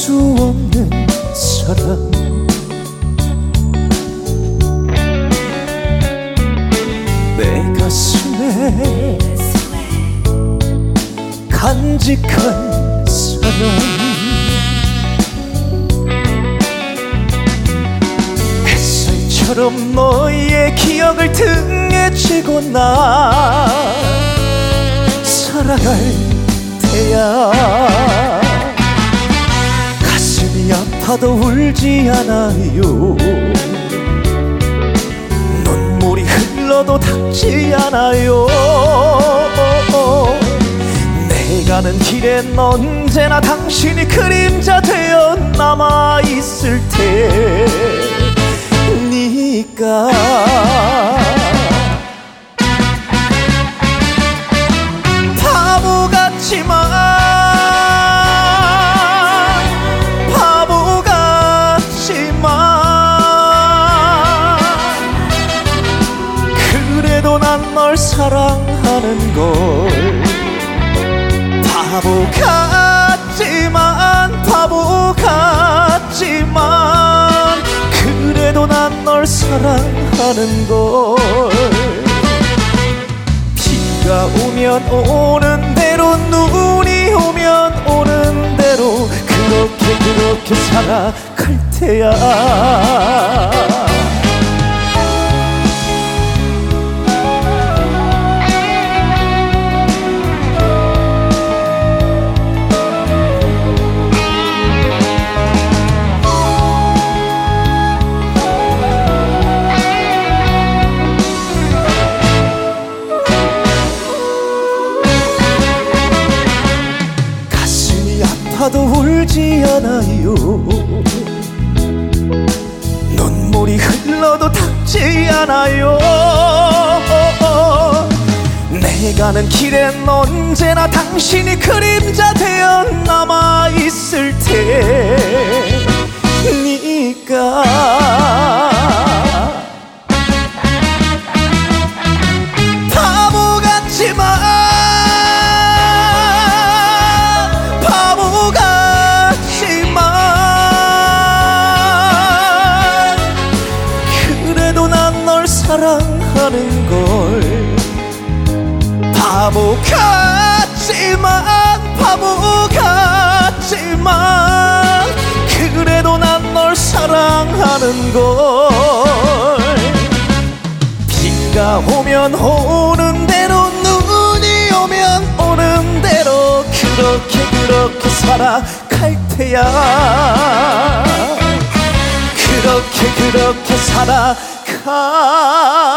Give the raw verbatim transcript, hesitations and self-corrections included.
수 없는 사랑, 내 가슴에 간직한 사랑, 햇살처럼 너의 기억을 등에 지고 나 살아갈 테야. 가슴이 아파도 울지 않아요, 눈물이 흘러도 닿지 않아요. 내 가는 길엔 언제나 당신이 그림자 되어 남아있을 테니까. 바보 같지만 바보 같지만 그래도 난 널 사랑하는 걸. 바보 같지만 바보 같지만 그래도 난 널 사랑하는 걸. 비가 오면 오는 대로 눈이 오면 오는 대로 그렇게 그렇게 살아갈 테야. 아파도 울지 않아요, 눈물이 흘러도 닿지 않아요. 내 가는 길엔 언제나 당신이 그림자 되어 남아있을 테니까. 바보 같지만 사랑하는 걸. 바보 같지만 바보 같지만 그래도 난 널 사랑하는 걸. 비가 오면 오는 대로 눈이 오면 오는 대로 그렇게 그렇게 살아갈 테야. 그렇게 그렇게 살아가